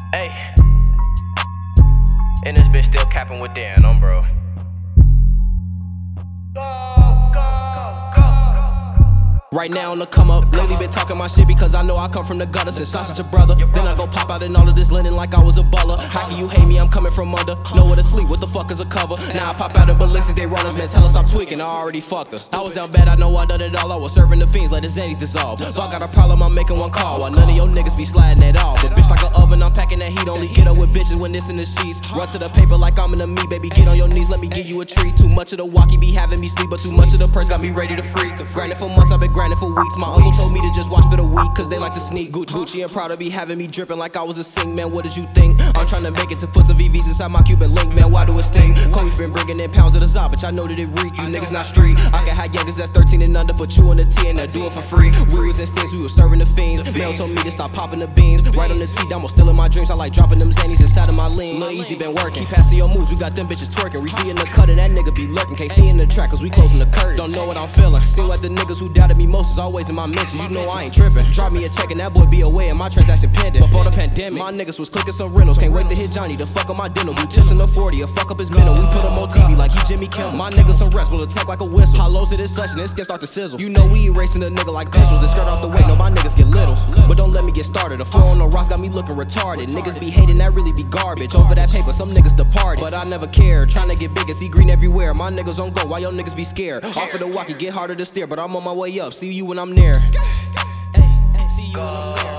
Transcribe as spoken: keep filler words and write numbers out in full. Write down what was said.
Hey, and this bitch still capping with Dan on bro. Right now on the come up, lately been talking my shit because I know I come from the gutter since I'm such a brother. Then I go pop out in all of this linen like I was a baller. How can you hate me? I'm coming from under. Nowhere to sleep, what the fuck is a cover? Now I pop out in ballistics, they runners, man, tell us stop tweaking, I already fucked us. I was down bad, I know I done it all, I was serving the fiends, let the Xannies dissolve. If I got a problem, I'm making one call, while none of your niggas be sliding at all. But bitch like an oven, I'm packing that heat, only get up with bitches when it's in the sheets. Run to the paper like I'm in the meat, baby, get on your knees, let me give you a treat. Too much of the walkie be having me sleep, but too much of the purse got me ready to freak. Grinding for months, I've been grinding for weeks, my uncle told me to just watch for the week, cause they like to sneak. Gucci and Prada be having me dripping like I was a sing, man, what did you think? I'm trying to make it to put some V Vs inside my Cuban link, man, why do it sting? Kobe been bringing in pounds of the Zod, bitch, I know that it reek, you niggas not street. I can hide youngers that's thirteen and under, put you on the T and I do it for free. We was in stinks, we was serving the fiends. Mel told me to stop popping the beans. Right on the T, I'm still in my dreams, I like dropping them Xannies inside of my lean. Lil Easy been working, keep passing your moves, we got them bitches twerking. We see in the cut and that nigga be lurking, can't see in the track cause we closing the curtain. Don't know what I'm feeling, seem like the niggas who doubted me most is always in my mentions. You know I ain't tripping. Drop me a check and that boy be away and my transaction pending. Before the pandemic, my niggas was clicking some rentals. Can't wait to hit Johnny to fuck up my dinner. Blue tips in the forty, or fuck up his mental. We put him on T V like he Jimmy Kimmel. My niggas some rest will attack like a whistle. Hollows to this flesh and this skin start to sizzle. You know we erasing a nigga like pencils. The skirt off the way, no my niggas get little. But don't let me get started. The flow on the rocks got me looking retarded. Niggas be hating, that really be garbage. Over that paper, some niggas departed. But I never cared. Trying to get big and see green everywhere. My niggas on go, why your niggas be scared? Off of the walkie, get harder to steer. But I'm on my way up. See you when I'm near. See you when I'm there.